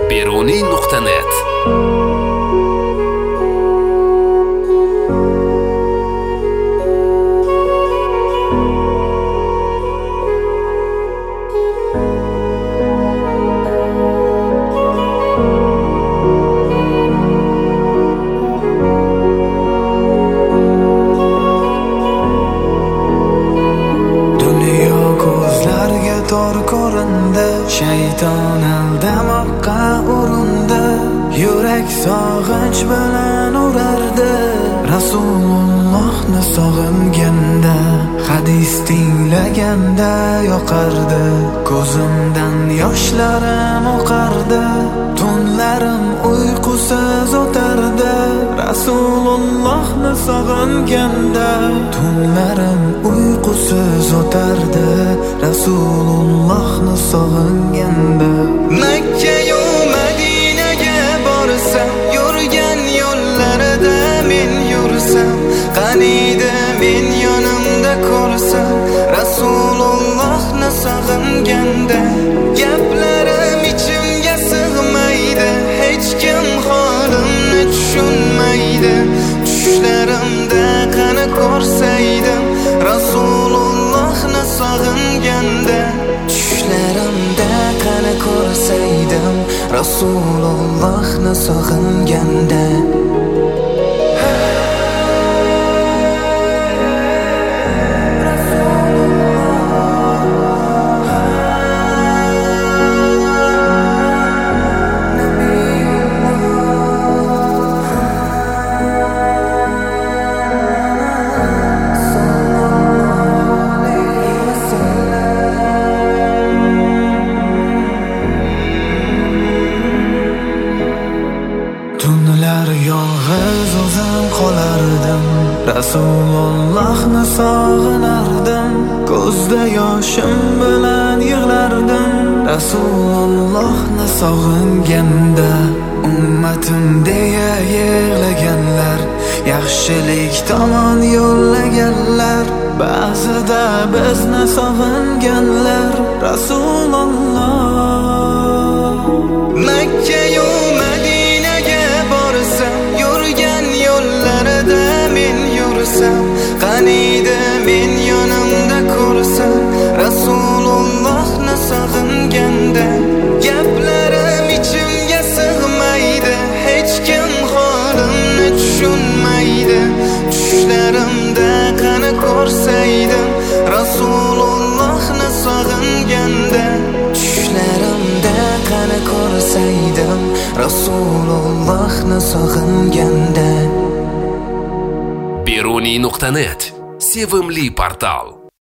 Beruniy.net tor ko'rindi, shayton aldamoqqa urindi, yurak sog'inch bilan urardi. Rasulullohni sog'inganda, hadis tinglaganda yoqardi, ko'zimdan yoshlarim oqardi, tunlarim uyqusiz o'tardi. Rasulullohni sog'inganda, tunlarim uyqusiz o'tardi. Rasulullohni sog'inganda, Makka-yu Madinaga borsam, yurgan yo'llarida men yursam, qaniydi men yonimda ko'rsam, Rasulullohni sog'inganda, gaplarim ichimga sig'maydi, hech kim holimni tushunmaydi. Tushlarimda qani ko'rsaydim, Rasulullohni sog'inganda, tushlarimda qani ko'rsaydim, Rasulullohni sog'inganda. Tunlar yolg'iz o'zim qolardim, Rasulullohni sog'inardim, ko'zda yoshim bilan yig'lardim. Rasulullohni sog'inganda, ummatim deya yig'laganlar, yaxshilik tomon yo'llaganlar, ba'zida bizni sog'inganlar. Rasululloh Makka-yu Madinaga borsam, yurgan yo'llarida men yursam, qaniydi men yonimda ko'rsam, Rasulullohni sog'inganda, gaplarim ichimga sig'maydi, hech kim holimni tushunmaydi. Tushlarimda qani ko'rsaydim, Rasulullohni sog'inganda, tushlarimda qani ko'rsaydim, Rasulullohni sog'inganda. Beruniy.net sevimli portal.